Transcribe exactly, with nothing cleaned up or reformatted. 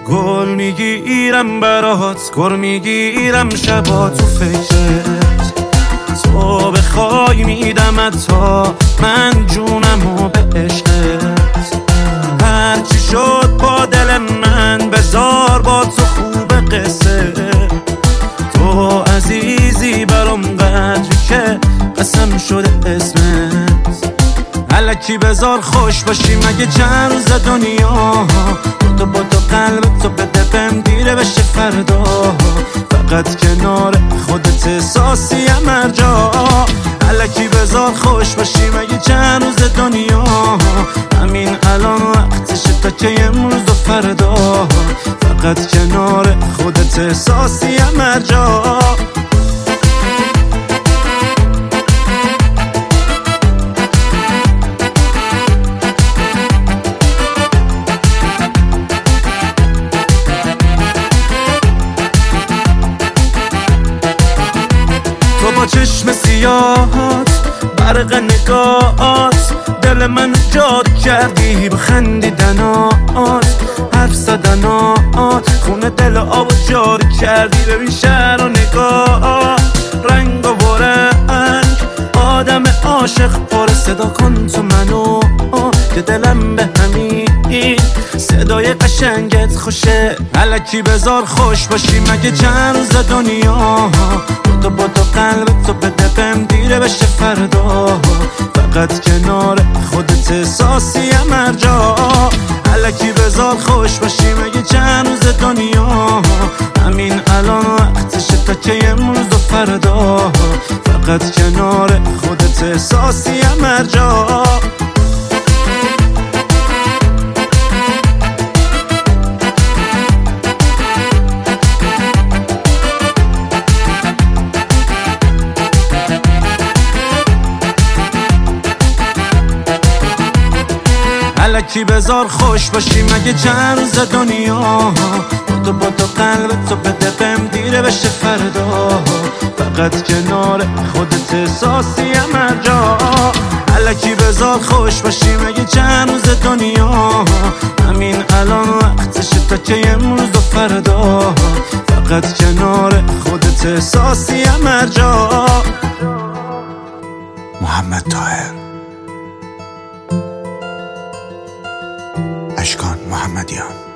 گل میگیرم برات، گل میگیرم شبا تو فکرت. تو بخوای میدمت تا من جونمو به عشقت. هرچی شد با دل من بذار با تو خوب قصه. تو عزیزی برام قدری که قسم شده اسمت. الکی بذار خوش باشی مگه چند روز دنیا. تو با تو قلب تو بده بهم دیره بشه فردا. فقط کنار خودت احساسیم هر جا. الکی بذار خوش باشی مگه چند روز دنیا. همین الان وقتشه تا که امروز و فردا. فقط کنار خودت احساسیم هر جا. با چشم سیاهات برق نگاهات دل من جاد کردی. بخندیدنات حرف زدنات خون دل آب جاری کردی. ببین شهر و نگاه رنگ و رنگ آدم عاشق پر صدا کن تو منو که دلم به همین صدای قشنگت خوشه. الکی بذار خوش باشی مگه چند روز دنیا. تو با تو قلب تو بده بهم دیره بشه فردا. فقط کنار خودت احساسیم هر جا. الکی بذار خوش باشی مگه چند روز دنیا. همین الان وقتشه تا که امروز و فردا. فقط کنار خودت احساسیم هر جا. الکی بذار خوش باشی مگه چند روز دنیا. تو با تو قلب تو بده بهم دیره بشه فردا. فقط کنار خودت احساسیم هر جا. الکی بذار خوش باشی مگه چند روز دنیا. همین الان وقتشه تا که امروز و فردا. فقط کنار خودت احساسیم هر جا. محمد طاهر، اشکان محمدیان.